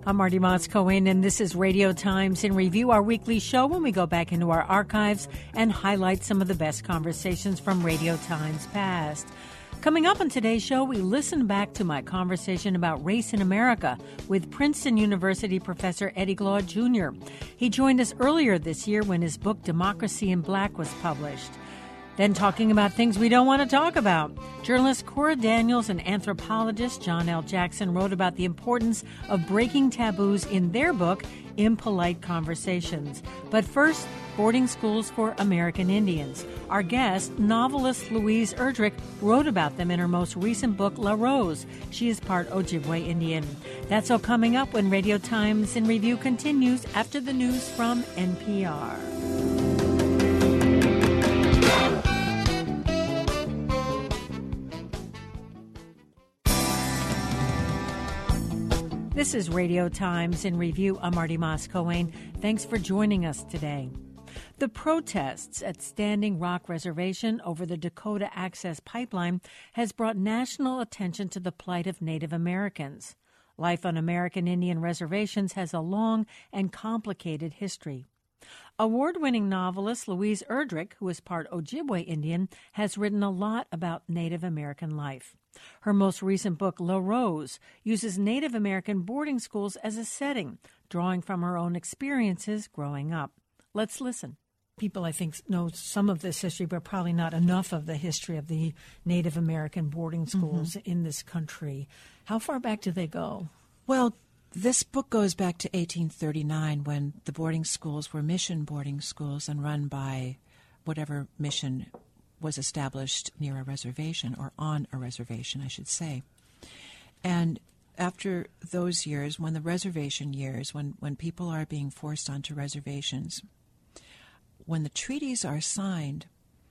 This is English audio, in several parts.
I'm Marty Moss-Cohen, and this is Radio Times in Review, our weekly show when we go back into our archives and highlight some of the best conversations from Radio Times past. Coming up on today's show, we listen back to my conversation about race in America with Princeton University professor Eddie Glaude Jr. He joined us earlier this year when his book Democracy in Black was published. Then talking about things we don't want to talk about. Journalist Cora Daniels and anthropologist John L. Jackson wrote about the importance of breaking taboos in their book, Impolite Conversations. But first, boarding schools for American Indians. Our guest, novelist Louise Erdrich, wrote about them in her most recent book, La Rose. She is part Ojibwe Indian. That's all coming up when Radio Times in Review continues after the news from NPR. This is Radio Times in Review. I'm Marty Moss-Cohen. Thanks for joining us today. The protests at Standing Rock Reservation over the Dakota Access Pipeline has brought national attention to the plight of Native Americans. Life on American Indian reservations has a long and complicated history. Award-winning novelist Louise Erdrich, who is part Ojibwe Indian, has written a lot about Native American life. Her most recent book, La Rose, uses Native American boarding schools as a setting, drawing from her own experiences growing up. Let's listen. People, I think, know some of this history, but probably not enough of the history of the Native American boarding schools in this country. How far back do they go? Well, this book goes back to 1839 when the boarding schools were mission boarding schools and run by whatever mission was established near a reservation, or on a reservation, I should say. And after those years, when the reservation years, when people are being forced onto reservations, when the treaties are signed,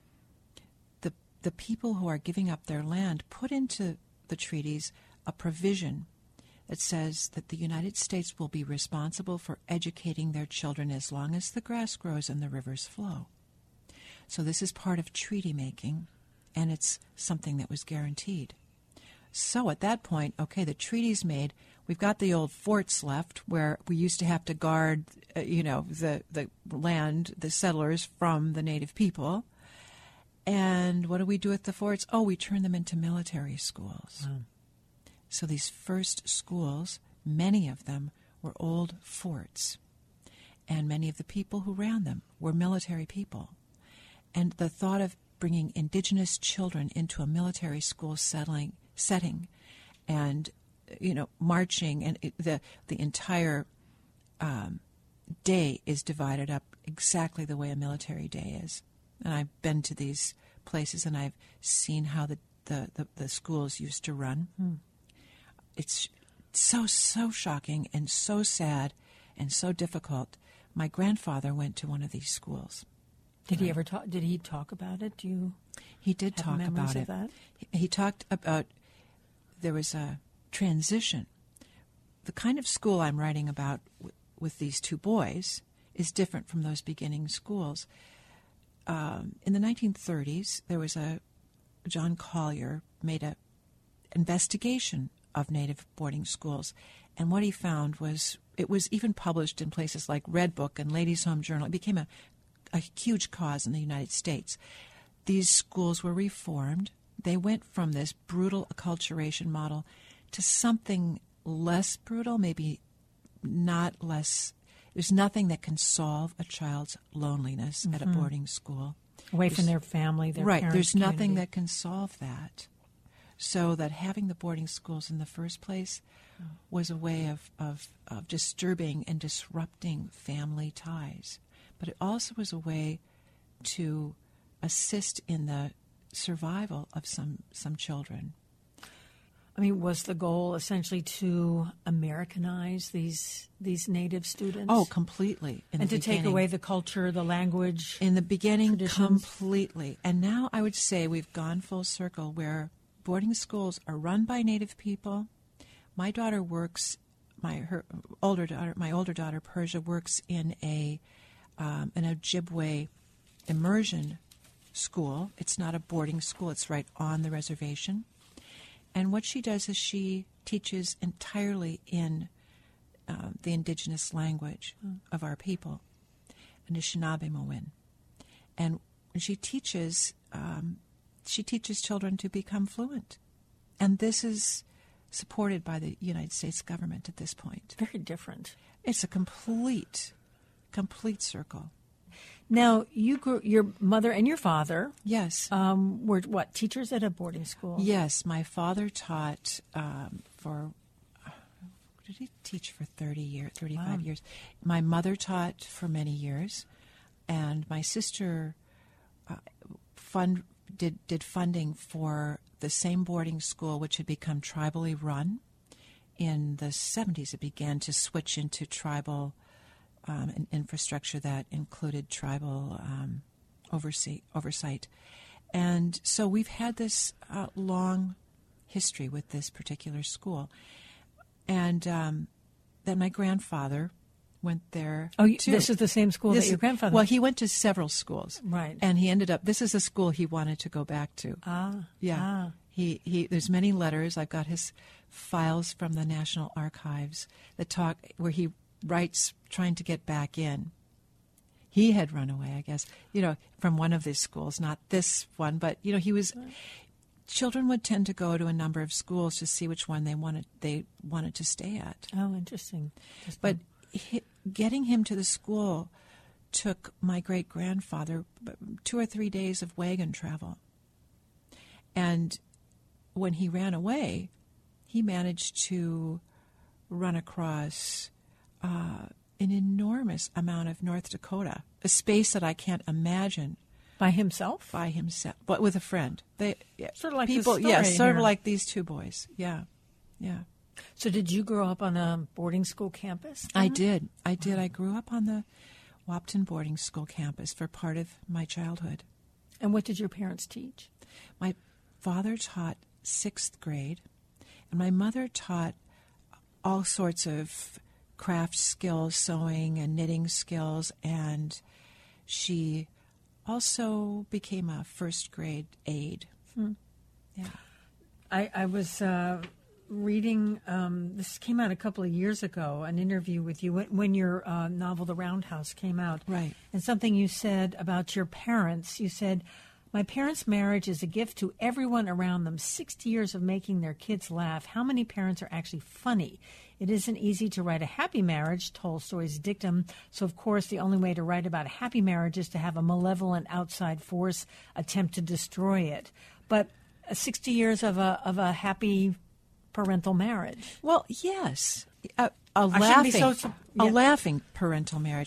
the people who are giving up their land put into the treaties a provision that says that the United States will be responsible for educating their children as long as the grass grows and the rivers flow. So this is part of treaty making, and it's something that was guaranteed. So at that point, okay, the treaty's made. We've got the old forts left where we used to have to guard, the land, the settlers from the native people. And what do we do with the forts? Oh, we turn them into military schools. Wow. So these first schools, many of them were old forts. And many of the people who ran them were military people. And the thought of bringing indigenous children into a military school setting and, marching, and the entire day is divided up exactly the way a military day is. And I've been to these places and I've seen how the schools used to run. It's so shocking and so sad and so difficult. My grandfather went to one of these schools. Did he ever talk? Did he talk about it? He did talk about it. He talked about there was a transition. The kind of school I'm writing about with these two boys is different from those beginning schools. In the 1930s, there was John Collier made an investigation of Native boarding schools, and what he found was, it was even published in places like Red Book and Ladies' Home Journal. It became a huge cause in the United States. These schools were reformed. They went from this brutal acculturation model to something less brutal, maybe not less. There's nothing that can solve a child's loneliness at a boarding school. Away from their family, their right. parents' There's community. nothing that can solve that. So that having the boarding schools in the first place was a way of disturbing and disrupting family ties. But it also was a way to assist in the survival of some children. I mean, was the goal essentially to Americanize these Native students? Oh, completely. And to take away the culture, the language? In the beginning, traditions? Completely. And now I would say we've gone full circle where boarding schools are run by Native people. My daughter works, my older daughter, Persia, works in an Ojibwe immersion school. It's not a boarding school. It's right on the reservation. And what she does is she teaches entirely in the indigenous language of our people, Anishinaabemowin. And she teaches children to become fluent. And this is supported by the United States government at this point. Very different. It's a complete circle. Now, your mother and your father, yes, were what, teachers at a boarding school? Yes, my father taught did he teach for 35 years? My mother taught for many years, and my sister did funding for the same boarding school, which had become tribally run. In the 70s, it began to switch into tribal infrastructure that included tribal oversight. And so we've had this long history with this particular school. And then my grandfather went there. Oh, too. This is the same school that your grandfather Well, he went to several schools. Right. And he ended up, this is a school he wanted to go back to. Yeah. He there's many letters. I've got his files from the National Archives that talk, where he writes trying to get back in. He had run away, I guess, from one of these schools, not this one, but, he was... Children would tend to go to a number of schools to see which one they wanted to stay at. Oh, interesting. But getting him to the school took my great-grandfather 2 or 3 days of wagon travel. And when he ran away, he managed to run across an enormous amount of North Dakota, a space that I can't imagine. By himself? By himself, but with a friend. Sort of like people, this story sort here. of like these two boys. Yeah. So did you grow up on a boarding school campus? I did. I grew up on the Wapton boarding school campus for part of my childhood. And what did your parents teach? My father taught 6th grade, and my mother taught all sorts of craft skills, sewing and knitting skills, and she also became a 1st grade aide. Yeah. I was reading, this came out a couple of years ago, an interview with you when your novel The Roundhouse came out. Right. And something you said about your parents. You said, "My parents' marriage is a gift to everyone around them. 60 years of making their kids laugh. How many parents are actually funny? It isn't easy to write a happy marriage," Tolstoy's dictum. So, of course, the only way to write about a happy marriage is to have a malevolent outside force attempt to destroy it. But 60 years of a happy parental marriage. Well, yes. A Yeah. laughing parental marriage.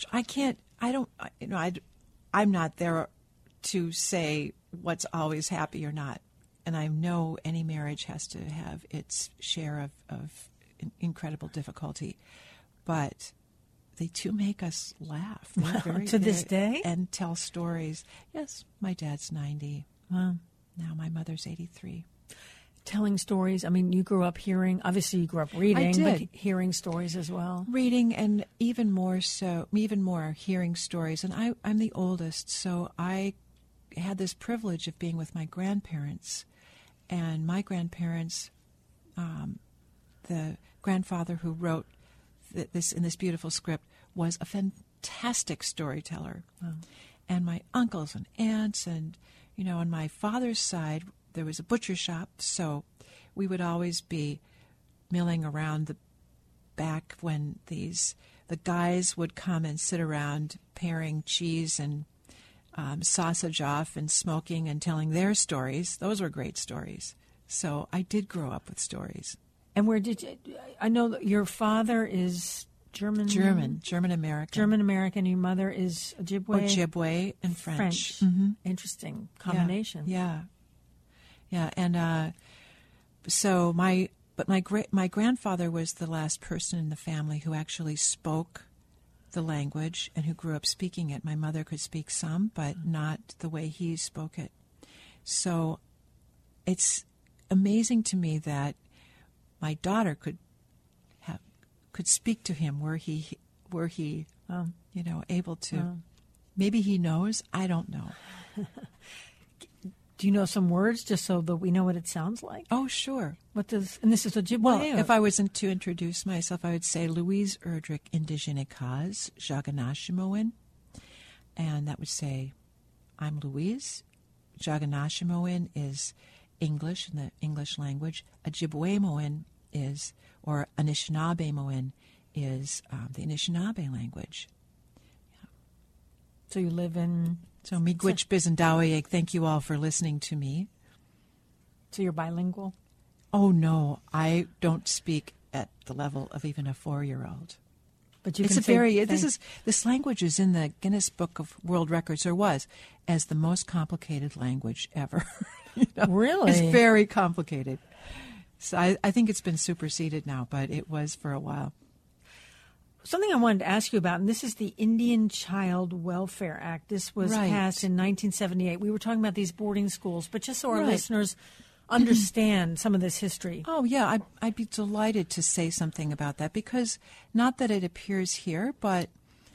I'm not there to say what's always happy or not. And I know any marriage has to have its share of incredible difficulty. But they do make us laugh. To this day? And tell stories. Yes, my dad's 90. Wow. Now my mother's 83. Telling stories. I mean, you grew up hearing, obviously you grew up reading, I did. but hearing stories as well. Reading, and even more hearing stories. And I'm the oldest, so I had this privilege of being with my grandparents. And my grandparents, the grandfather who wrote this in this beautiful script, was a fantastic storyteller. Wow. And my uncles and aunts, and on my father's side, there was a butcher shop, so we would always be milling around the back when the guys would come and sit around paring cheese and sausage off and smoking and telling their stories. Those were great stories. So I did grow up with stories. And where did you, I know that your father is German American. German American. Your mother is Ojibwe. Ojibwe and French. Mm-hmm. Interesting combination. Yeah. And so my grandfather was the last person in the family who actually spoke the language and who grew up speaking it. My mother could speak some, but not the way he spoke it. So it's amazing to me that my daughter could speak to him were he able to. Maybe he knows. I don't know. Do you know some words just so that we know what it sounds like? Oh, sure. And this is Ojibwe? Well, if I was to introduce myself, I would say Louise Erdrich Indigenekaz Jaganashimoin. And that would say, I'm Louise. Jaganashimoin is English, in the English language. Ojibwe-moin is, or Anishinaabe-moin is the Anishinaabe language. Yeah. So you live in... So miigwech bizandawayeg, thank you all for listening to me. So you're bilingual? Oh, no, I don't speak at the level of even a 4-year-old. But you it's can a very this language is in the Guinness Book of World Records, or was, as the most complicated language ever. Really? It's very complicated. So I think it's been superseded now, but it was for a while. Something I wanted to ask you about, and this is the Indian Child Welfare Act. This was passed in 1978. We were talking about these boarding schools, but just so our listeners understand some of this history. Oh, yeah, I'd be delighted to say something about that, because not that it appears here, but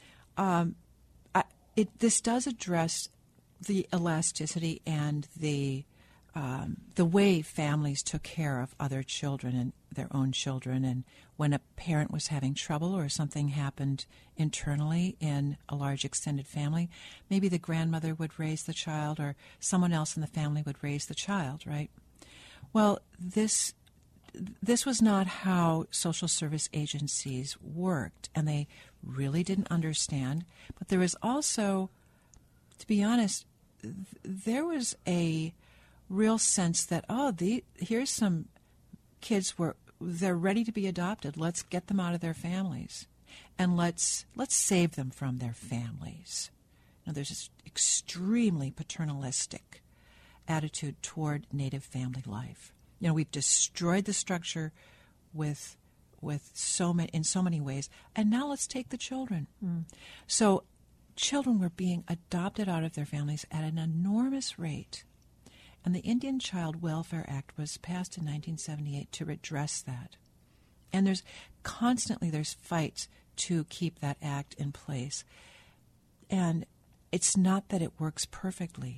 this does address the elasticity and the way families took care of other children and their own children, and when a parent was having trouble or something happened internally in a large extended family, maybe the grandmother would raise the child or someone else in the family would raise the child, right? Well, this was not how social service agencies worked, and they really didn't understand. But there was also, to be honest, there was a real sense that, here's some kids they're ready to be adopted. Let's get them out of their families, and let's save them from their families. Now, there's this extremely paternalistic attitude toward Native family life. We've destroyed the structure with so many ways, and now let's take the children. So children were being adopted out of their families at an enormous rate. And the Indian Child Welfare Act was passed in 1978 to redress that. And there's fights to keep that act in place. And it's not that it works perfectly,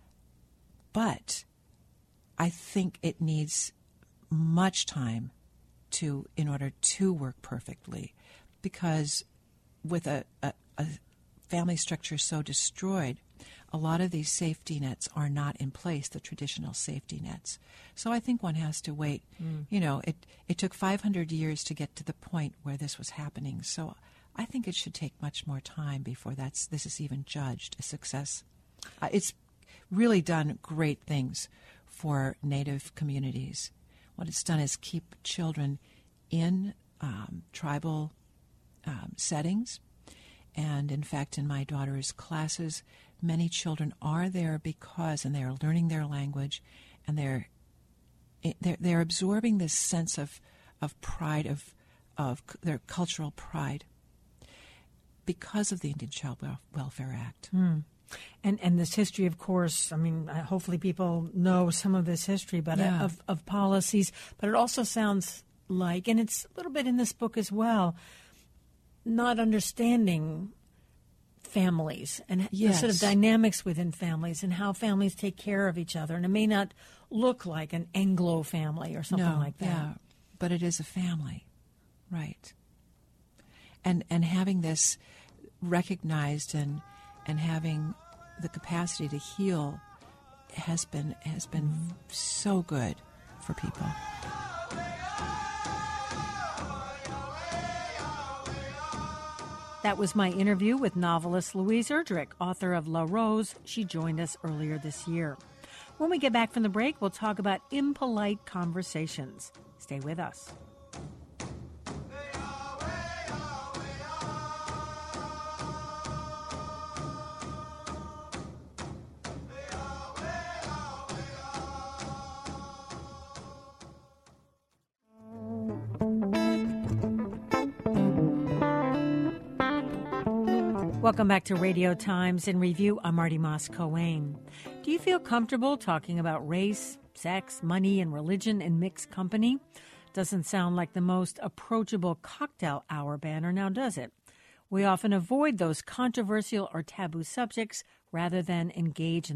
but I think it needs much time in order to work perfectly, because with a family structure so destroyed, a lot of these safety nets are not in place, the traditional safety nets. So I think one has to wait. It took 500 years to get to the point where this was happening. So I think it should take much more time before this is even judged a success. It's really done great things for Native communities. What it's done is keep children in tribal settings. And in fact, in my daughter's classes, many children are there and they are learning their language, and they're absorbing this sense of pride, of their cultural pride, because of the Indian Child Welfare Act. And this history, of course, hopefully people know some of this history, but of policies. But it also sounds like, and it's a little bit in this book as well, not understanding families and the sort of dynamics within families and how families take care of each other. And it may not look like an Anglo family or something like that. Yeah, but it is a family, right? And having this recognized and having the capacity to heal has been so good for people. That was my interview with novelist Louise Erdrich, author of La Rose. She joined us earlier this year. When we get back from the break, we'll talk about impolite conversations. Stay with us. Welcome back to Radio Times in Review. I'm Marty Moss-Coane. Do you feel comfortable talking about race, sex, money, and religion in mixed company? Doesn't sound like the most approachable cocktail hour banner, now does it? We often avoid those controversial or taboo subjects rather than engage in them.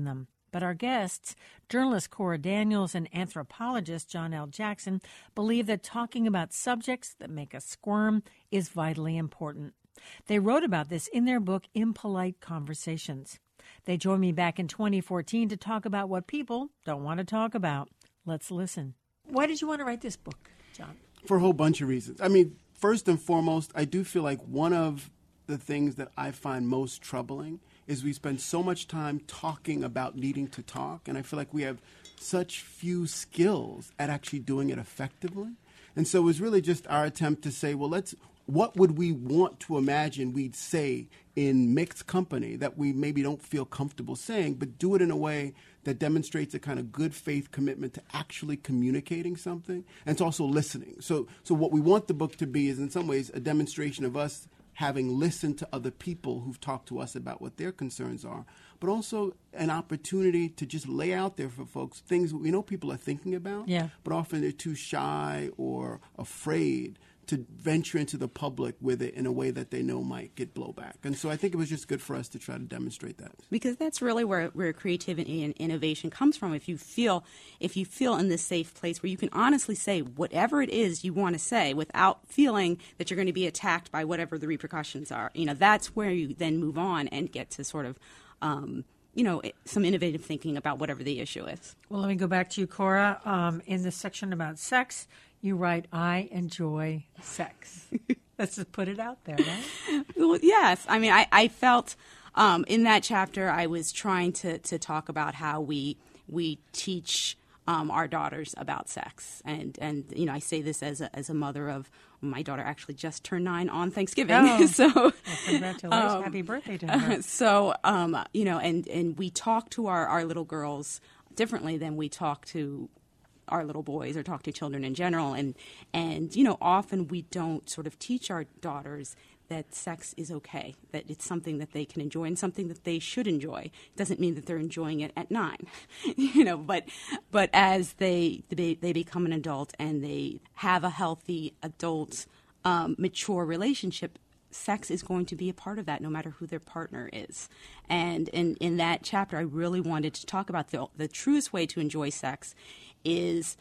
But our guests, journalist Cora Daniels and anthropologist John L. Jackson, believe that talking about subjects that make us squirm is vitally important. They wrote about this in their book, Impolite Conversations. They joined me back in 2014 to talk about what people don't want to talk about. Let's listen. Why did you want to write this book, John? For a whole bunch of reasons. I mean, first and foremost, I do feel like one of the things that I find most troubling is we spend so much time talking about needing to talk, and I feel like we have such few skills at actually doing it effectively. And so it was really just our attempt to say, well, what would we want to imagine we'd say in mixed company that we maybe don't feel comfortable saying, but do it in a way that demonstrates a kind of good faith commitment to actually communicating something, and it's also listening. So what we want the book to be is in some ways a demonstration of us having listened to other people who've talked to us about what their concerns are, but also an opportunity to just lay out there for folks things we know people are thinking about, but often they're too shy or afraid to venture into the public with it in a way that they know might get blowback. And so I think it was just good for us to try to demonstrate that. Because that's really where creativity and innovation comes from. If you feel in this safe place where you can honestly say whatever it is you want to say without feeling that you're going to be attacked by whatever the repercussions are, that's where you then move on and get to sort of some innovative thinking about whatever the issue is. Well, let me go back to you, Cora. In the section about sex, you write, I enjoy sex. Let's just put it out there, right? Well, yes. I mean, I felt in that chapter I was trying to talk about how we teach our daughters about sex. And I say this as a mother of my daughter actually just turned 9 on Thanksgiving. Oh, so well, congratulations. Happy birthday to her. So, and we talk to our little girls differently than we talk to our little boys or talk to children in general. And often we don't sort of teach our daughters that sex is okay, that it's something that they can enjoy and something that they should enjoy. It doesn't mean that they're enjoying it at 9, but as they become an adult and they have a healthy adult, mature relationship, sex is going to be a part of that no matter who their partner is. And in that chapter, I really wanted to talk about the truest way to enjoy sex is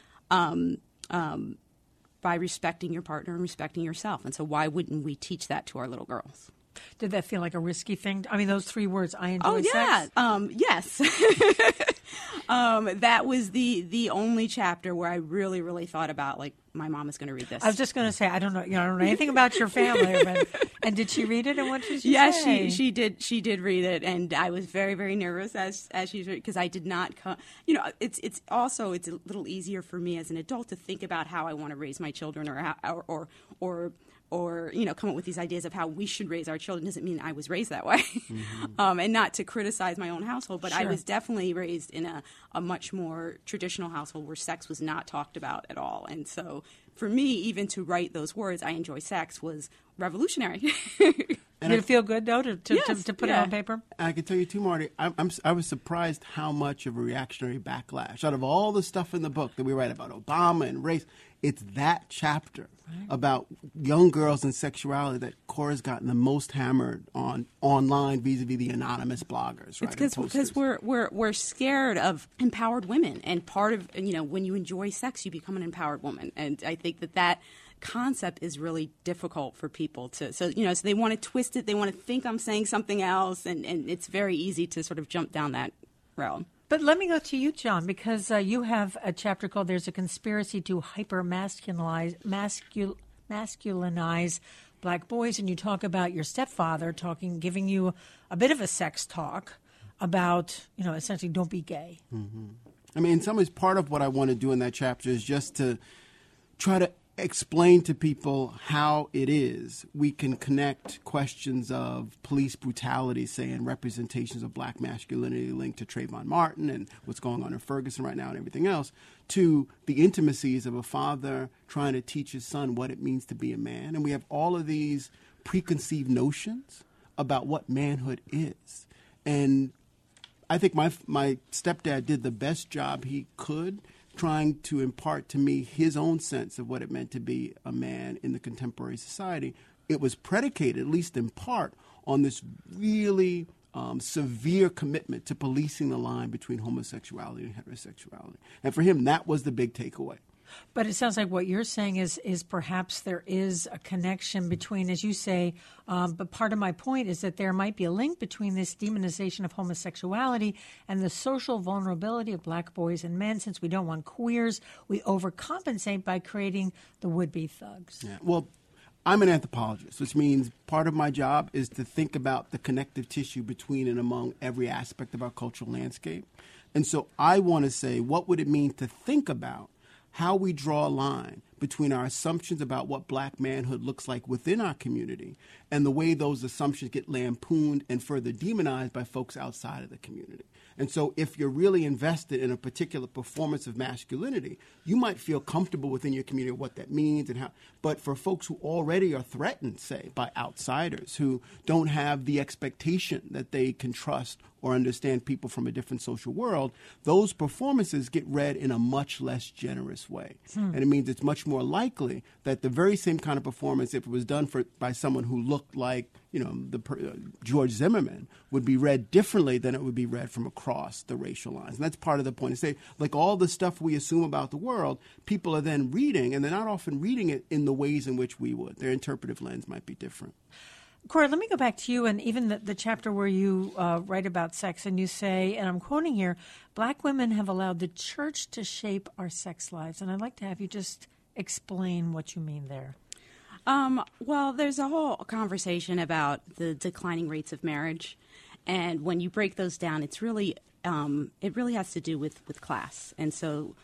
by respecting your partner and respecting yourself. And so why wouldn't we teach that to our little girls? Did that feel like a risky thing? I mean, those 3 words, I enjoy sex? Yes. That was the only chapter where I really, really thought about, like, my mom is going to read this. I was just going to say, I don't know anything about your family. And did she read it? And what did she say? Yes, she did. She did read it, and I was very, very nervous as she's reading because I did not. It's a little easier for me as an adult to think about how I want to raise my children, or come up with these ideas of how we should raise our children. Doesn't mean I was raised that way, and not to criticize my own household, but sure. I was definitely raised in a much more traditional household where sex was not talked about at all. And so for me, even to write those words, I enjoy sex, was revolutionary. Did it feel good, though, to put it on paper? I can tell you, too, Marty, I was surprised how much of a reactionary backlash, out of all the stuff in the book that we write about Obama and race, it's that chapter about young girls and sexuality that Cora's gotten the most hammered on online vis-a-vis the anonymous bloggers. Right? It's because we're scared of empowered women, and part of when you enjoy sex, you become an empowered woman, and I think that concept is really difficult for people to so they want to twist it, they want to think I'm saying something else, and it's very easy to sort of jump down that road. But let me go to you, John, because you have a chapter called There's a Conspiracy to Hyper-Masculinize Black Boys, and you talk about your stepfather giving you a bit of a sex talk about, essentially don't be gay. Mm-hmm. I mean, in some ways, part of what I want to do in that chapter is just to try to explain to people how it is we can connect questions of police brutality, say, and representations of black masculinity linked to Trayvon Martin and what's going on in Ferguson right now and everything else, to the intimacies of a father trying to teach his son what it means to be a man. And we have all of these preconceived notions about what manhood is. And I think my stepdad did the best job he could trying to impart to me his own sense of what it meant to be a man in the contemporary society. It was predicated, at least in part, on this really severe commitment to policing the line between homosexuality and heterosexuality. And for him, that was the big takeaway. But it sounds like what you're saying is perhaps there is a connection between, as you say, but part of my point is that there might be a link between this demonization of homosexuality and the social vulnerability of black boys and men. Since we don't want queers, we overcompensate by creating the would-be thugs. Yeah. Well, I'm an anthropologist, which means part of my job is to think about the connective tissue between and among every aspect of our cultural landscape. And so I want to say, what would it mean to think about how we draw a line between our assumptions about what black manhood looks like within our community and the way those assumptions get lampooned and further demonized by folks outside of the community. And so if you're really invested in a particular performance of masculinity, you might feel comfortable within your community what that means and how. But for folks who already are threatened, say, by outsiders who don't have the expectation that they can trust or understand people from a different social world, those performances get read in a much less generous way. And it means it's much more likely that the very same kind of performance, if it was done by someone who looked like, George Zimmerman, would be read differently than it would be read from across the racial lines. And that's part of the point. To say, like all the stuff we assume about the world, people are then reading, and they're not often reading it in the ways in which we would. Their interpretive lens might be different. Cora, let me go back to you and even the chapter where you write about sex, and you say, and I'm quoting here, black women have allowed the church to shape our sex lives. And I'd like to have you just explain what you mean there. Well, there's a whole conversation about the declining rates of marriage. And when you break those down, it's really it really has to do with class. And so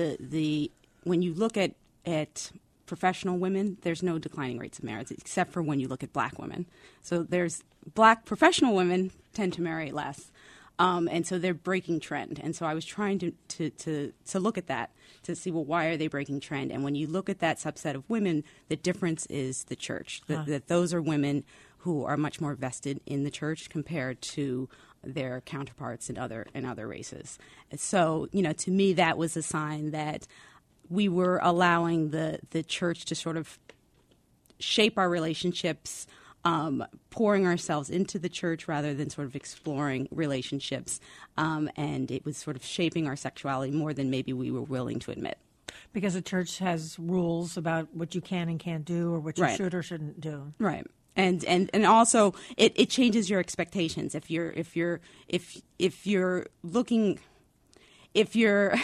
when you look at professional women, there's no declining rates of marriage, except for when you look at black women. So there's black professional women tend to marry less. And so they're breaking trend. And so I was trying to look at that to see, well, why are they breaking trend? And when you look at that subset of women, the difference is the church. That those are women who are much more vested in the church compared to their counterparts in other races. So, to me, that was a sign that we were allowing the church to sort of shape our relationships, pouring ourselves into the church rather than sort of exploring relationships. And it was sort of shaping our sexuality more than maybe we were willing to admit. Because the church has rules about what you can and can't do or what you should or shouldn't do. Right. And also it changes your expectations. If you're looking, if you're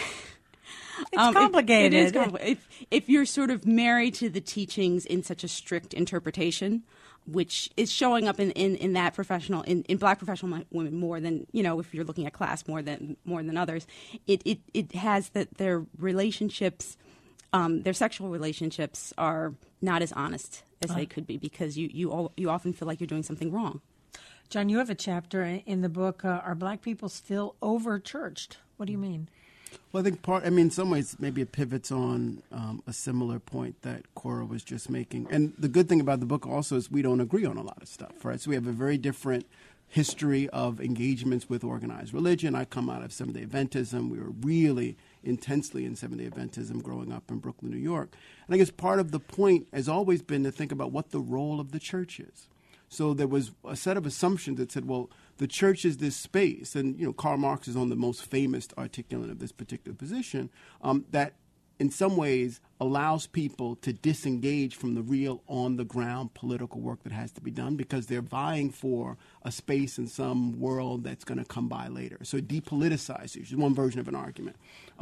It's complicated. It is complicated. If you're sort of married to the teachings in such a strict interpretation, which is showing up in that professional in black professional women more than if you're looking at class more than others, it has that their relationships, their sexual relationships are not as honest as they could be because you often feel like you're doing something wrong. John, you have a chapter in the book. Are black people still over-churched? What do you mean? Well, I think in some ways, maybe it pivots on a similar point that Cora was just making. And the good thing about the book also is we don't agree on a lot of stuff, right? So we have a very different history of engagements with organized religion. I come out of Seventh-day Adventism. We were really intensely in Seventh-day Adventism growing up in Brooklyn, New York. And I guess part of the point has always been to think about what the role of the church is. So there was a set of assumptions that said, well, the church is this space, and Karl Marx is on the most famous articulate of this particular position, that in some ways allows people to disengage from the real on-the-ground political work that has to be done because they're vying for a space in some world that's going to come by later. So it depoliticizes, one version of an argument.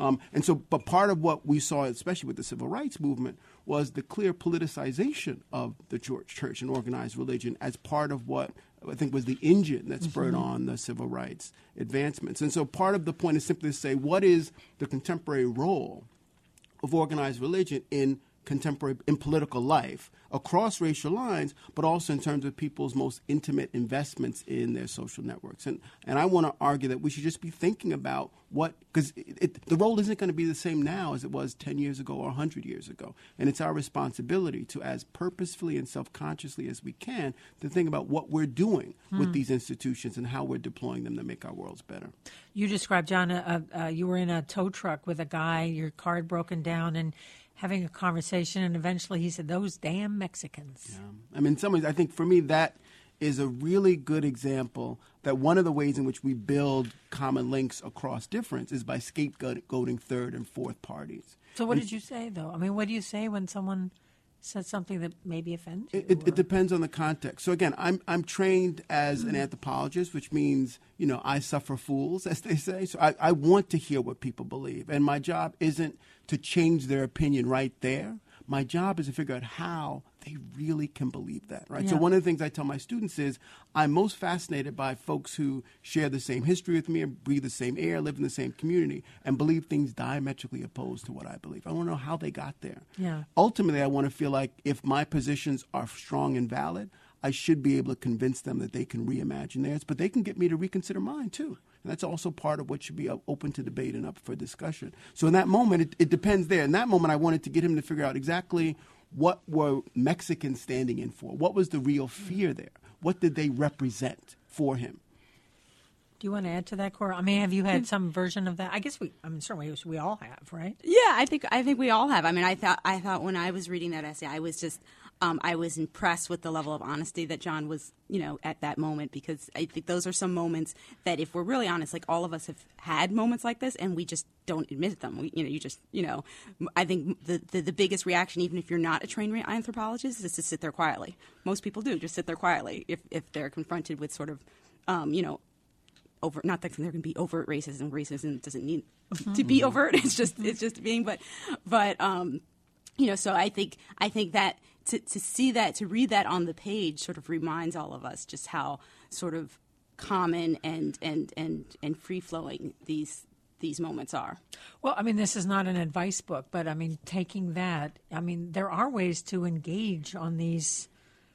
But part of what we saw, especially with the civil rights movement, was the clear politicization of the church and organized religion as part of what I think was the engine that spurred on the civil rights advancements. And so part of the point is simply to say, what is the contemporary role of organized religion in political life across racial lines, but also in terms of people's most intimate investments in their social networks. And I want to argue that we should just be thinking about because the role isn't going to be the same now as it was 10 years ago or 100 years ago. And it's our responsibility to, as purposefully and self-consciously as we can, to think about what we're doing with these institutions and how we're deploying them to make our worlds better. You described, John, you were in a tow truck with a guy, your car had broken down, and having a conversation, and eventually he said, "Those damn Mexicans." Yeah. In some ways, I think for me that is a really good example that one of the ways in which we build common links across difference is by scapegoating third and fourth parties. So what did you say, though? I mean, what do you say when someone says something that maybe offends you? It depends on the context. So again, I'm trained as an anthropologist, which means, I suffer fools, as they say. So I want to hear what people believe. And my job isn't to change their opinion right there. My job is to figure out how they really can believe that, right? Yeah. So one of the things I tell my students is I'm most fascinated by folks who share the same history with me, breathe the same air, live in the same community, and believe things diametrically opposed to what I believe. I want to know how they got there. Yeah. Ultimately, I want to feel like if my positions are strong and valid, I should be able to convince them that they can reimagine theirs, but they can get me to reconsider mine too. And that's also part of what should be open to debate and up for discussion. So in that moment, it depends there. In that moment, I wanted to get him to figure out exactly what were Mexicans standing in for? What was the real fear there? What did they represent for him? Do you want to add to that, Cora? I mean, have you had some version of that? I guess certainly we all have, right? Yeah, I think we all have. I mean, I thought when I was reading that essay, I was just I was impressed with the level of honesty that John was, at that moment, because I think those are some moments that, if we're really honest, like all of us have had moments like this, and we just don't admit them. I think the biggest reaction, even if you're not a trained anthropologist, is to sit there quietly. Most people do just sit there quietly if they're confronted with sort of, not that there can be overt racism. Racism doesn't need to be overt. It's just being, but so I think that to see that, to read that on the page, sort of reminds all of us just how sort of common and free flowing these moments are. Well, I mean, this is not an advice book, but I mean, taking that, I mean, there are ways to engage on these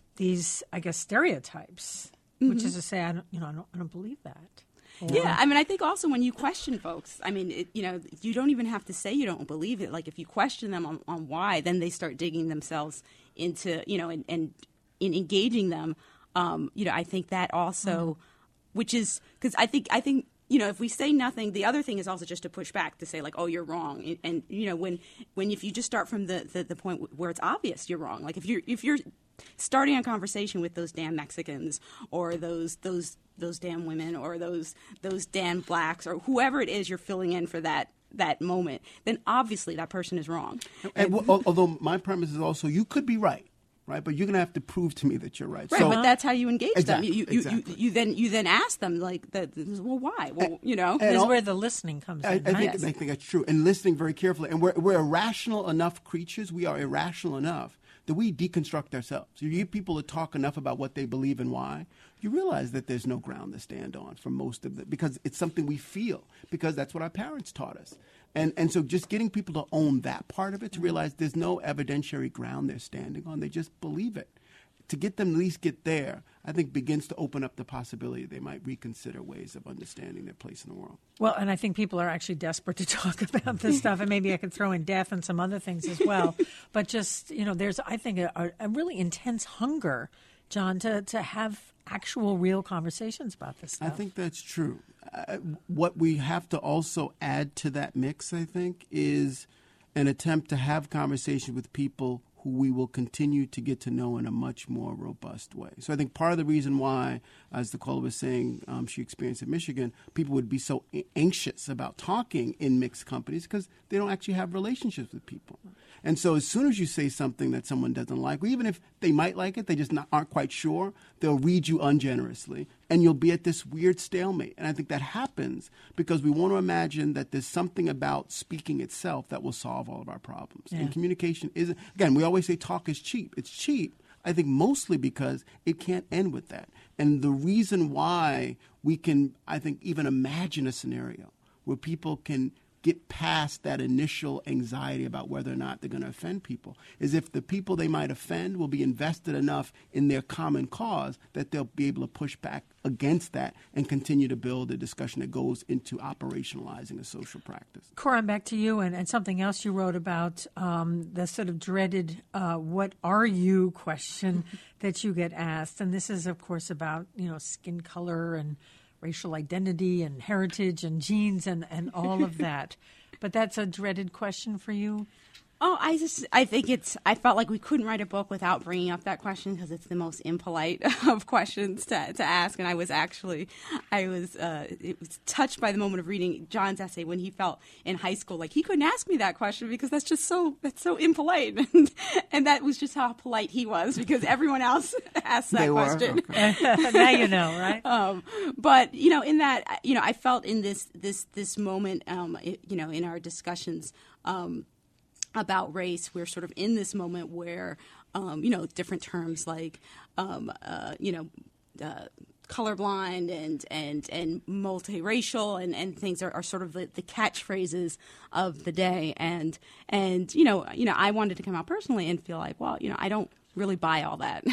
I guess stereotypes, which is to say, I don't believe that. Yeah, I mean, I think also when you question folks, I mean, you don't even have to say you don't believe it. Like, if you question them on why, then they start digging themselves into, and in engaging them. I think that also, which is because I think if we say nothing, the other thing is also just to push back, to say like, oh, you're wrong, and when if you just start from the point where it's obvious you're wrong, like if you're starting a conversation with those damn Mexicans or those damn women or those damn blacks or whoever it is you're filling in for that moment, then obviously that person is wrong. And although my premise is also you could be right, but you're going to have to prove to me that you're right. Right, so, but that's how you engage them. Exactly. You then ask them like, well, why? Well, This is where the listening comes in. I think that's true. And listening very carefully. And we're irrational enough creatures. We are irrational enough that we deconstruct ourselves. You get people to talk enough about what they believe and why, you realize that there's no ground to stand on for most of it, because it's something we feel, because that's what our parents taught us. And so just getting people to own that part of it, to realize there's no evidentiary ground they're standing on. They just believe it. To get them to at least get there, I think begins to open up the possibility they might reconsider ways of understanding their place in the world. Well, and I think people are actually desperate to talk about this stuff, and maybe I could throw in death and some other things as well. But just, there's, I think, a really intense hunger, John, to have actual real conversations about this stuff. I think that's true. What we have to also add to that mix, I think, is an attempt to have conversations with people who we will continue to get to know in a much more robust way. So I think part of the reason why, as the caller was saying, she experienced in Michigan, people would be so anxious about talking in mixed companies because they don't actually have relationships with people. And so as soon as you say something that someone doesn't like, or even if they might like it, they just aren't quite sure, they'll read you ungenerously, and you'll be at this weird stalemate. And I think that happens because we want to imagine that there's something about speaking itself that will solve all of our problems. Yeah. And communication isn't, again, we always say talk is cheap. It's cheap, I think, mostly because it can't end with that. And the reason why we can, I think, even imagine a scenario where people can get past that initial anxiety about whether or not they're going to offend people is if the people they might offend will be invested enough in their common cause that they'll be able to push back against that and continue to build a discussion that goes into operationalizing a social practice. Cora, I'm back to you and something else you wrote about, the sort of dreaded what are you question that you get asked. And this is, of course, about, skin color and racial identity and heritage and genes and all of that. But that's a dreaded question for you? Oh, I I felt like we couldn't write a book without bringing up that question because it's the most impolite of questions to ask. And I was touched by the moment of reading John's essay when he felt in high school like he couldn't ask me that question because that's so impolite. And that was just how polite he was because everyone else asked that question. Okay. Now you know, right? But, in that, I felt in this moment, in our discussions, about race, we're sort of in this moment where, different terms like, colorblind and multiracial and things are sort of the catchphrases of the day. And I wanted to come out personally and feel like, well, I don't really buy all that.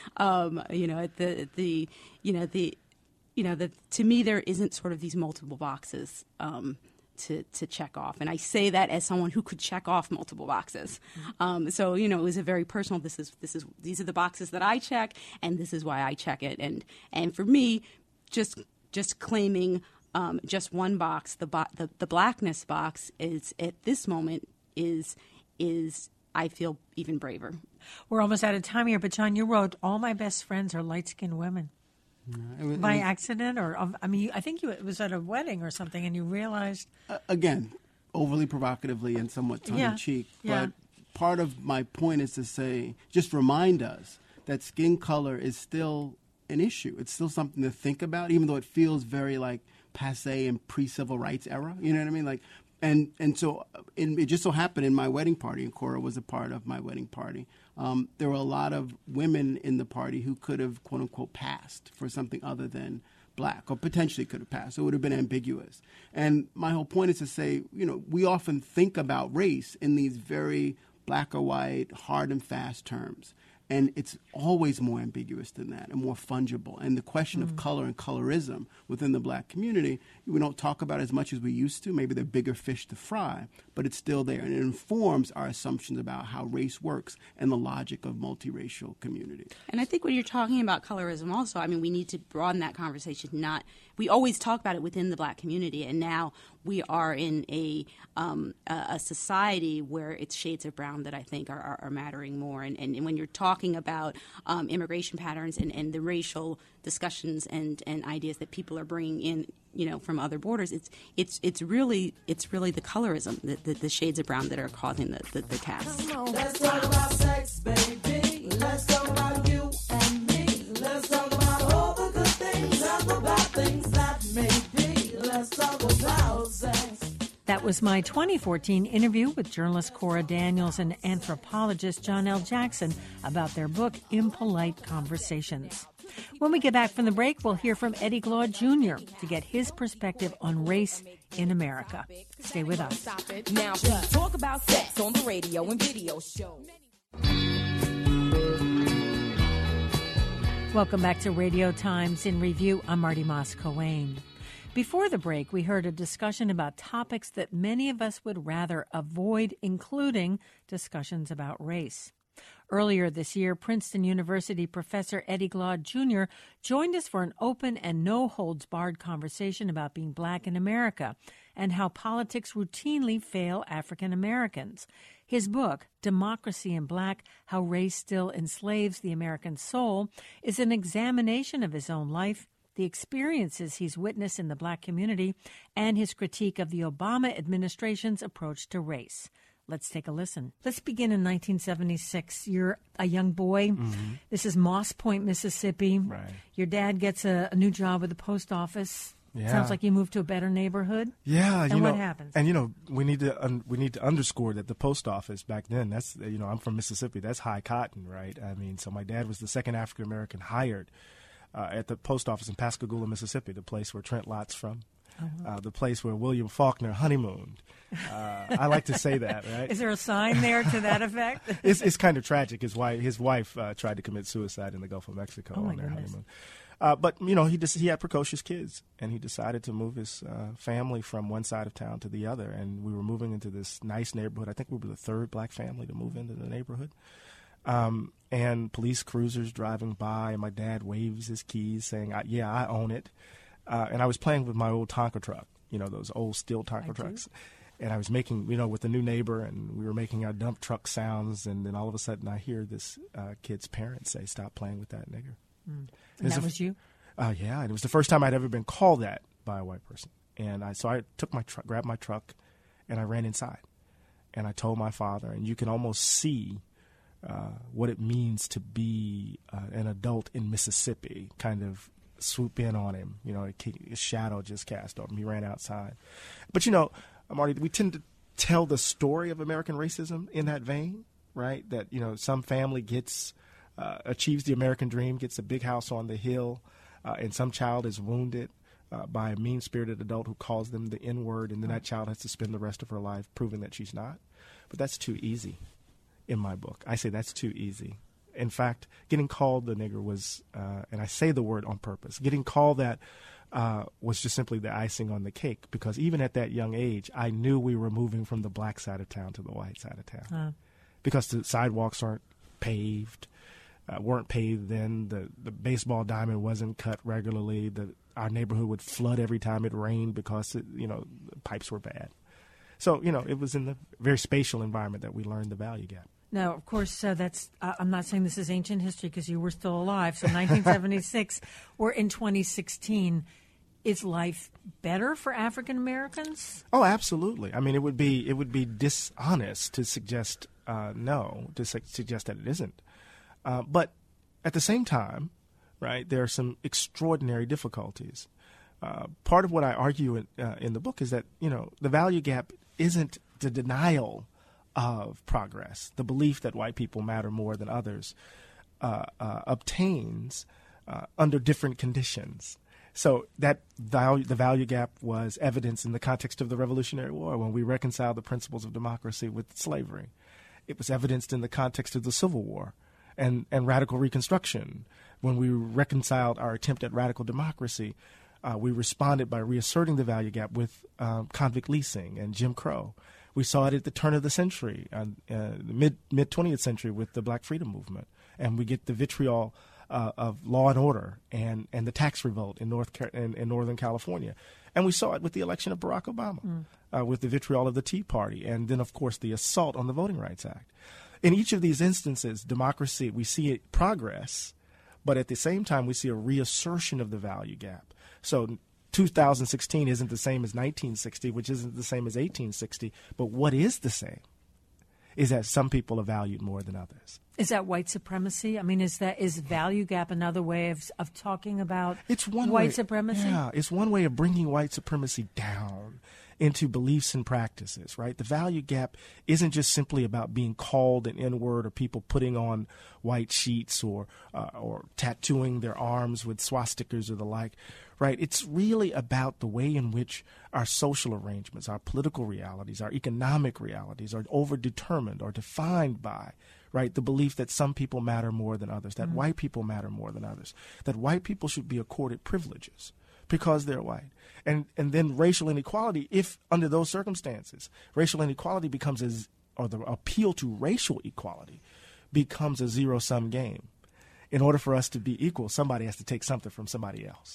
Right. To me, there isn't sort of these multiple boxes to check off. And I say that as someone who could check off multiple boxes. So, it was a very personal, these are the boxes that I check, and this is why I check it. And for me, just claiming just one box, the blackness box is at this moment is I feel even braver. We're almost out of time here, but John, you wrote, all my best friends are light-skinned women. By accident, or I think it was at a wedding or something, and you realized again, overly provocatively and somewhat tongue-in-cheek. Yeah. But part of my point is to say, just remind us that skin color is still an issue. It's still something to think about, even though it feels very like passe and pre-civil rights era. You know what I mean? Like, and so it just so happened in my wedding party, and Cora was a part of my wedding party. There were a lot of women in the party who could have, quote unquote, passed for something other than black, or potentially could have passed. So it would have been ambiguous. And my whole point is to say, we often think about race in these very black or white, hard and fast terms. And it's always more ambiguous than that and more fungible. And the question of color and colorism within the black community, we don't talk about as much as we used to. Maybe they're bigger fish to fry, but it's still there. And it informs our assumptions about how race works and the logic of multiracial communities. And I think when you're talking about colorism also, we need to broaden that conversation. We always talk about it within the black community, and now we are in a society where it's shades of brown that I think are mattering more. And when you're talking about immigration patterns and the racial discussions and ideas that people are bringing in, from other borders, it's really the colorism, the shades of brown that are causing the task. Let's talk about sex, baby. Let's talk about you and me. Let's talk about all the good things and the bad things that may be. Let's talk about sex. That was my 2014 interview with journalist Cora Daniels and anthropologist John L. Jackson about their book, Impolite Conversations. When we get back from the break, we'll hear from Eddie Glaude Jr. to get his perspective on race in America. Stay with us. Now, talk about sex on the radio and video show. Welcome back to Radio Times in Review. I'm Marty Moss-Coane. Before the break, we heard a discussion about topics that many of us would rather avoid, including discussions about race. Earlier this year, Princeton University professor Eddie Glaude Jr. joined us for an open and no-holds-barred conversation about being black in America and how politics routinely fail African Americans. His book, Democracy in Black: How Race Still Enslaves the American Soul, is an examination of his own life, the experiences he's witnessed in the black community, and his critique of the Obama administration's approach to race. Let's take a listen. Let's begin in 1976. You're a young boy. Mm-hmm. This is Moss Point, Mississippi. Right. Your dad gets a new job with the post office. Yeah. Sounds like you moved to a better neighborhood. Yeah. And what happens? And, we need to underscore that the post office back then, that's, I'm from Mississippi. That's high cotton, right? So my dad was the second African-American hired at the post office in Pascagoula, Mississippi, the place where Trent Lott's from. The place where William Faulkner honeymooned. I like to say that, right? Is there a sign there to that effect? It's kind of tragic. His wife tried to commit suicide in the Gulf of Mexico on their honeymoon. But he had precocious kids, and he decided to move his family from one side of town to the other. And we were moving into this nice neighborhood. I think we were the third black family to move into the neighborhood. And police cruisers driving by, and my dad waves his keys, saying, "Yeah, I own it." And I was playing with my old Tonka truck, those old steel Tonka trucks. And I was making, with a new neighbor, and we were making our dump truck sounds, and then all of a sudden I hear this kid's parents say, "Stop playing with that nigger." And that was you? Yeah, and it was the first time I'd ever been called that by a white person. And so I took my truck, grabbed my truck, and I ran inside. And I told my father, and you can almost see what it means to be an adult in Mississippi, kind of swoop in on him. A shadow just cast on him. He ran outside. But, Marty, we tend to tell the story of American racism in that vein, right? That, some family achieves the American dream, gets a big house on the hill, and some child is wounded by a mean-spirited adult who calls them the N-word, and then that child has to spend the rest of her life proving that she's not. But that's too easy in my book. I say that's too easy. In fact, getting called the nigger was, and I say the word on purpose, getting called that was just simply the icing on the cake, because even at that young age, I knew we were moving from the black side of town to the white side of town. Because the sidewalks weren't paved then. The baseball diamond wasn't cut regularly. Our neighborhood would flood every time it rained because, the pipes were bad. So, it was in the very spatial environment that we learned the value gap. Now, of course, I'm not saying this is ancient history because you were still alive. So 1976, we're in 2016. Is life better for African Americans? Oh, absolutely. I mean, it would be dishonest to suggest suggest that it isn't. But at the same time, right, there are some extraordinary difficulties. Part of what I argue in the book is that, the value gap isn't the denial of progress. The belief that white people matter more than others obtains under different conditions. So the value gap was evidenced in the context of the Revolutionary War when we reconciled the principles of democracy with slavery. It was evidenced in the context of the Civil War and radical Reconstruction. When we reconciled our attempt at radical democracy, we responded by reasserting the value gap with convict leasing and Jim Crow. We saw it at the turn of the century, mid 20th century, with the Black Freedom Movement, and we get the vitriol of law and order and the tax revolt in Northern California, and we saw it with the election of Barack Obama, with the vitriol of the Tea Party, and then of course the assault on the Voting Rights Act. In each of these instances, democracy, we see it progress, but at the same time we see a reassertion of the value gap. So 2016 isn't the same as 1960, which isn't the same as 1860. But what is the same is that some people are valued more than others. Is that white supremacy? I mean, is value gap another way of talking about white supremacy? Yeah, it's one way of bringing white supremacy down into beliefs and practices, right? The value gap isn't just simply about being called an N-word or people putting on white sheets or tattooing their arms with swastikas or the like, right? It's really about the way in which our social arrangements, our political realities, our economic realities are overdetermined or defined by, right, the belief that some people matter more than others, that white people matter more than others, that white people should be accorded privileges because they're white. And then racial inequality, if under those circumstances, racial inequality becomes or the appeal to racial equality becomes a zero-sum game. In order for us to be equal, somebody has to take something from somebody else.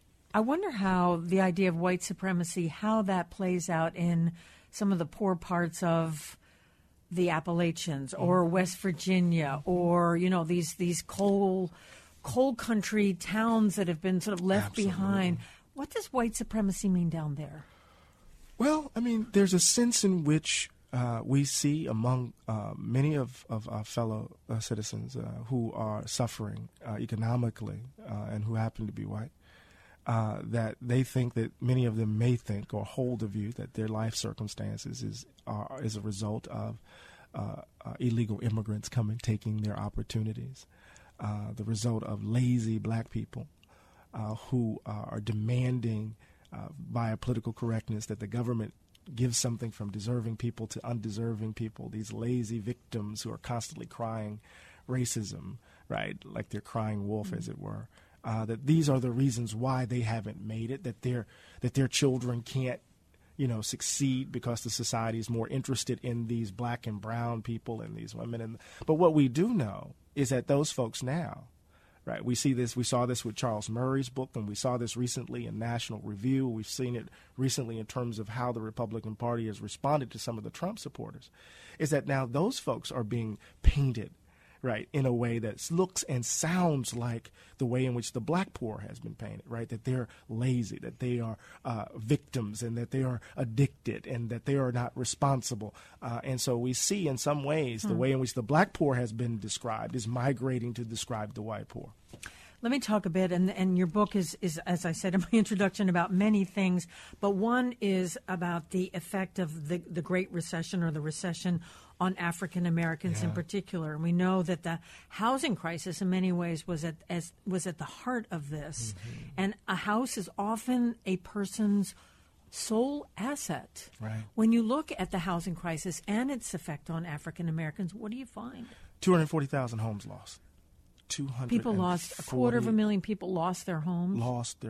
I wonder how the idea of white supremacy, how that plays out in some of the poor parts of the Appalachians or West Virginia or, these coal country towns that have been sort of left behind. What does white supremacy mean down there? Well, I mean, there's a sense in which we see among many of our fellow citizens who are suffering economically and who happen to be white, that they think that many of them may think or hold the view that their life circumstances is a result of illegal immigrants coming, taking their opportunities, the result of lazy black people who are demanding via political correctness that the government give something from deserving people to undeserving people, these lazy victims who are constantly crying racism, right, like they're crying wolf, as it were. That these are the reasons why they haven't made it, that their children can't, succeed because the society is more interested in these black and brown people and these women. But what we do know is that those folks now, Right. We saw this with Charles Murray's book, and we saw this recently in National Review. We've seen it recently in terms of how the Republican Party has responded to some of the Trump supporters, is that now those folks are being painted, right, in a way that looks and sounds like the way in which the black poor has been painted, right, that they're lazy, that they are victims, and that they are addicted, and that they are not responsible. And so we see in some ways the way in which the black poor has been described is migrating to describe the white poor. Let me talk a bit, and your book is, as I said in my introduction, about many things, but one is about the effect of the Great Recession, or the recession, on African Americans in particular. And we know that the housing crisis in many ways was at the heart of this. Mm-hmm. And a house is often a person's sole asset. Right. When you look at the housing crisis and its effect on African Americans, what do you find? 240,000 homes lost. People lost, 250,000 people lost their homes.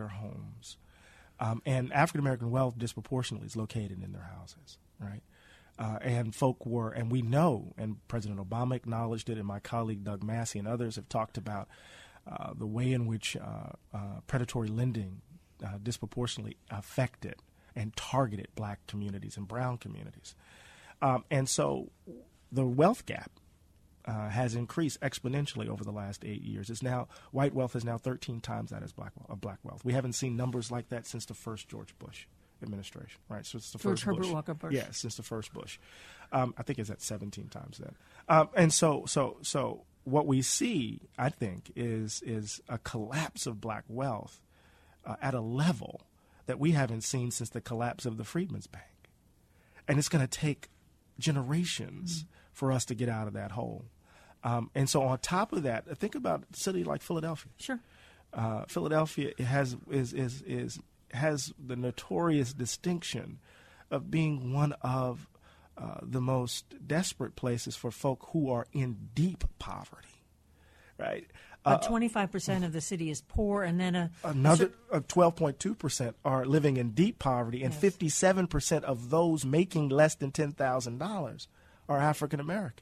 And African American wealth disproportionately is located in their houses, right? And we know, and President Obama acknowledged it, and my colleague Doug Massey and others have talked about the way in which predatory lending disproportionately affected and targeted black communities and brown communities. And so the wealth gap has increased exponentially over the last 8 years. White wealth is now 13 times that as black wealth. We haven't seen numbers like that since the first George Bush administration, right? So it's the first George Bush. Herbert Walker Bush. Yeah, since the first Bush. I think it's at 17 times then. And so what we see, I think, is a collapse of black wealth at a level that we haven't seen since the collapse of the Freedmen's Bank. And it's going to take generations for us to get out of that hole. And so on top of that, think about a city like Philadelphia. Sure. Philadelphia has the notorious distinction of being one of the most desperate places for folk who are in deep poverty, right? 25% of the city is poor, and then another 12.2% are living in deep poverty, and 57% of those making less than $10,000 are African American.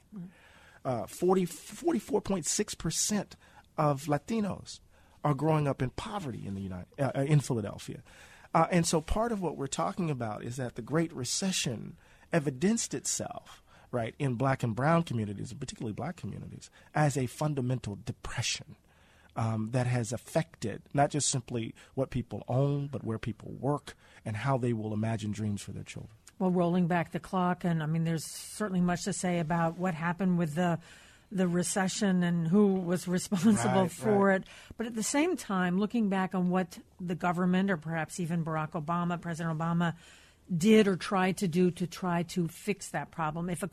44.6% of Latinos are growing up in poverty in Philadelphia. And so part of what we're talking about is that the Great Recession evidenced itself, right, in black and brown communities, and particularly black communities, as a fundamental depression that has affected not just simply what people own, but where people work and how they will imagine dreams for their children. Well, rolling back the clock, and I mean, there's certainly much to say about what happened with the recession and who was responsible for it. But at the same time, looking back on what the government, or perhaps even President Obama, did or tried to do to try to fix that problem. If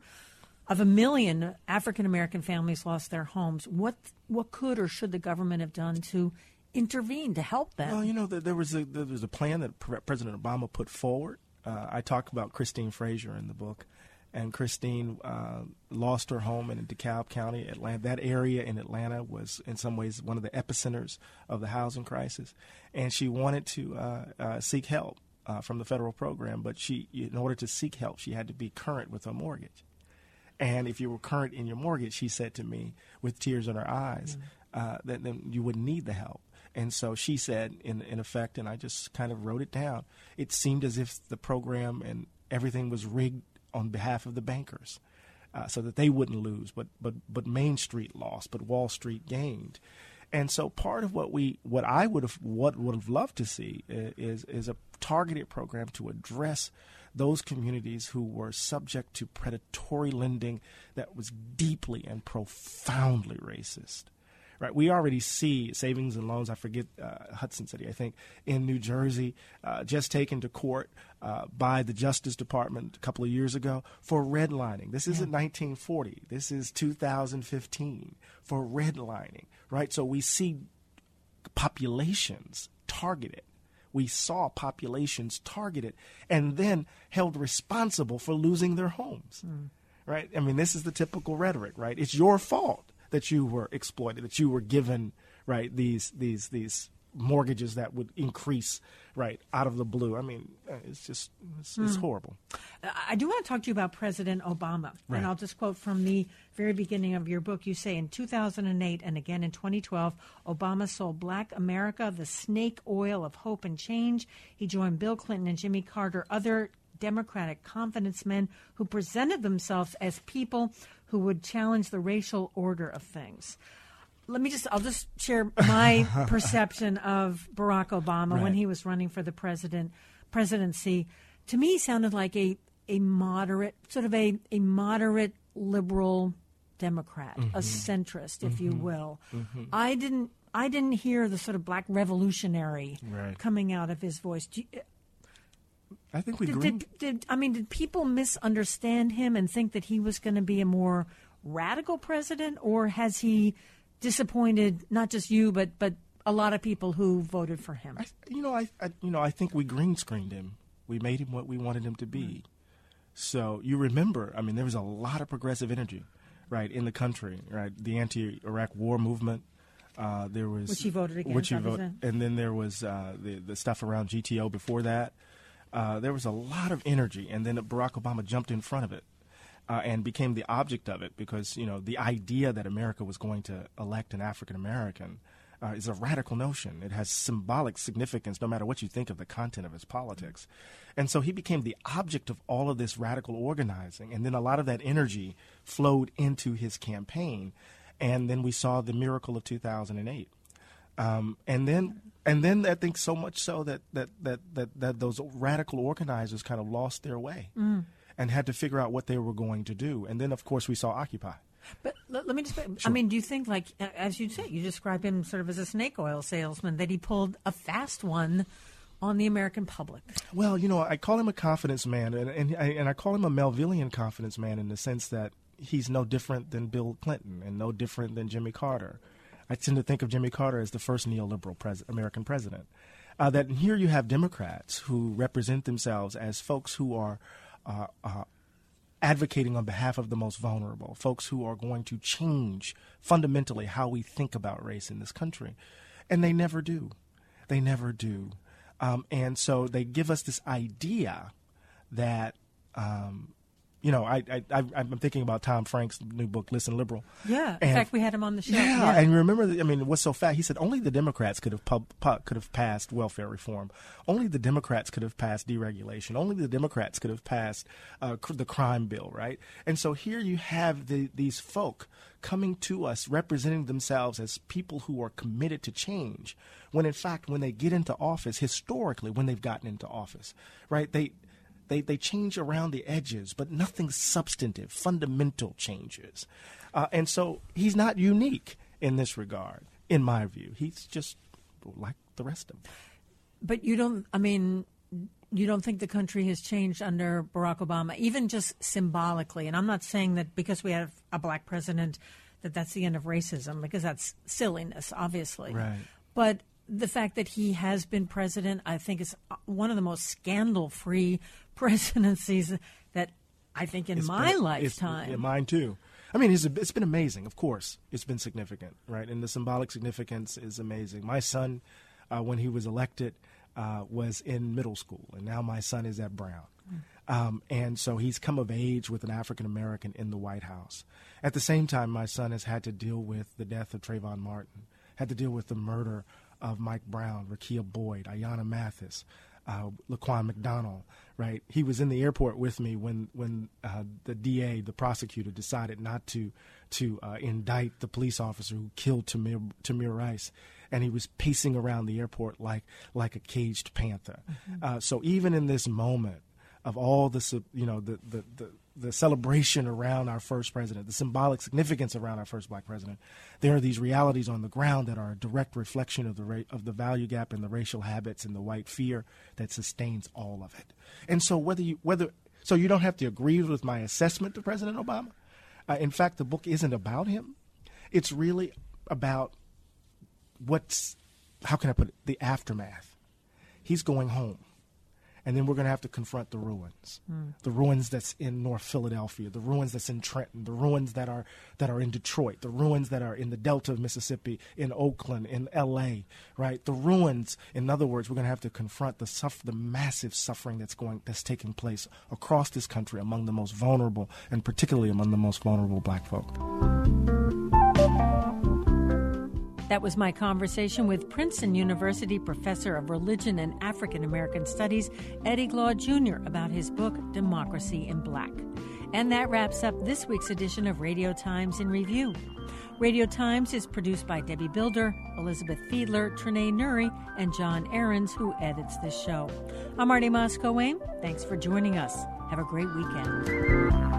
250,000 African American families lost their homes, what could or should the government have done to intervene to help them? Well, there was a plan that President Obama put forward. I talk about Christine Frazier in the book, and Christine lost her home in DeKalb County, Atlanta. That area in Atlanta was, in some ways, one of the epicenters of the housing crisis, and she wanted to seek help from the federal program, but in order to seek help, she had to be current with her mortgage. And if you were current in your mortgage, she said to me, with tears in her eyes, that then you wouldn't need the help. And so she said, in effect, and I just kind of wrote it down, it seemed as if the program and everything was rigged on behalf of the bankers so that they wouldn't lose, but Main Street lost, but Wall Street gained. And so part of what I would have loved to see is a targeted program to address those communities who were subject to predatory lending that was deeply and profoundly racist. Right, we already see savings and loans. I forget Hudson City, I think, in New Jersey, just taken to court by the Justice Department a couple of years ago for redlining. This isn't 1940. This is 2015 for redlining. Right, so we see populations targeted. We saw populations targeted and then held responsible for losing their homes. Right, I mean, this is the typical rhetoric. Right, it's your fault that you were exploited, that you were given, right, these mortgages that would increase right out of the blue. I mean, it's horrible. I do want to talk to you about President Obama. Right. And I'll just quote from the very beginning of your book. You say, in 2008 and again in 2012, Obama sold Black America the snake oil of hope and change. He joined Bill Clinton and Jimmy Carter, other Democratic confidence men who presented themselves as people who would challenge the racial order of things. I'll just share my perception of Barack Obama when he was running for the presidency. To me, he sounded like a moderate, sort of a moderate liberal Democrat, a centrist, if you will. I didn't hear the sort of black revolutionary coming out of his voice. I think we agree. Did people misunderstand him and think that he was going to be a more radical president, or has he disappointed not just you but a lot of people who voted for him? I think we green screened him. We made him what we wanted him to be. So you remember, there was a lot of progressive energy, right, in the country, right? The anti-Iraq war movement. There was which he voted against. And then there was the stuff around GTO before that. There was a lot of energy, and then Barack Obama jumped in front of it. And became the object of it because, the idea that America was going to elect an African American is a radical notion. It has symbolic significance no matter what you think of the content of his politics. And so he became the object of all of this radical organizing. And then a lot of that energy flowed into his campaign. And then we saw the miracle of 2008. And then I think so much so that those radical organizers kind of lost their way. And had to figure out what they were going to do. And then, of course, we saw Occupy. But let me just, Sure. do you think, like, as you say, you describe him sort of as a snake oil salesman, that he pulled a fast one on the American public? Well, I call him a confidence man, and I call him a Melvillian confidence man in the sense that he's no different than Bill Clinton and no different than Jimmy Carter. I tend to think of Jimmy Carter as the first neoliberal American president. That here you have Democrats who represent themselves as folks who are advocating on behalf of the most vulnerable, folks who are going to change fundamentally how we think about race in this country. And they never do. They never do. And so they give us this idea that, I'm thinking about Tom Frank's new book, Listen Liberal. Yeah. In fact, we had him on the show. Yeah. And remember, what's so fat? He said only the Democrats could have passed welfare reform. Only the Democrats could have passed deregulation. Only the Democrats could have passed the crime bill, right? And so here you have these folk coming to us representing themselves as people who are committed to change, when in fact, when they get into office, historically, when they've gotten into office, right, They change around the edges, but nothing substantive, fundamental changes. And so he's not unique in this regard, in my view. He's just like the rest of them. But you don't think the country has changed under Barack Obama, even just symbolically? And I'm not saying that because we have a black president that's the end of racism, because that's silliness, obviously. Right. But the fact that he has been president, I think, is one of the most scandal-free presidencies that I think in my lifetime. Yeah, mine too. It's been amazing. Of course, it's been significant, right? And the symbolic significance is amazing. My son, when he was elected, was in middle school, and now my son is at Brown. And so he's come of age with an African American in the White House. At the same time, my son has had to deal with the death of Trayvon Martin, had to deal with the murder of Mike Brown, Rekia Boyd, Ayanna Mathis, Laquan McDonald, right? He was in the airport with me when the DA, the prosecutor, decided not to indict the police officer who killed Tamir Rice, and he was pacing around the airport like a caged panther. So even in this moment of all the celebration around our first president, the symbolic significance around our first black president, there are these realities on the ground that are a direct reflection of the value gap and the racial habits and the white fear that sustains all of it. And so so you don't have to agree with my assessment of President Obama. In fact, the book isn't about him. It's really about how can I put it, the aftermath. He's going home. And then we're going to have to confront the ruins that's in North Philadelphia, the ruins that's in Trenton, the ruins that are in Detroit, the ruins that are in the Delta of Mississippi, in Oakland, in L.A., right? The ruins, in other words, we're going to have to confront the massive suffering that's taking place across this country among the most vulnerable, and particularly among the most vulnerable black folk. That was my conversation with Princeton University professor of religion and African American studies, Eddie Glaude Jr., about his book, Democracy in Black. And that wraps up this week's edition of Radio Times in Review. Radio Times is produced by Debbie Builder, Elizabeth Fiedler, Trenae Nuri, and John Ahrens, who edits this show. I'm Marty Moscoe-Wayne. Thanks for joining us. Have a great weekend.